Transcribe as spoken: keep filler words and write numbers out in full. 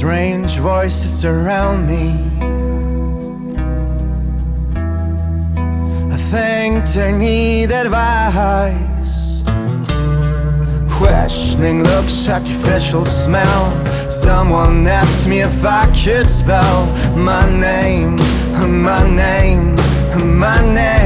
Strange voices surround me. I think they need advice. Questioning looks, artificial smell. Someone asked me if I could spell my name, my name, my name.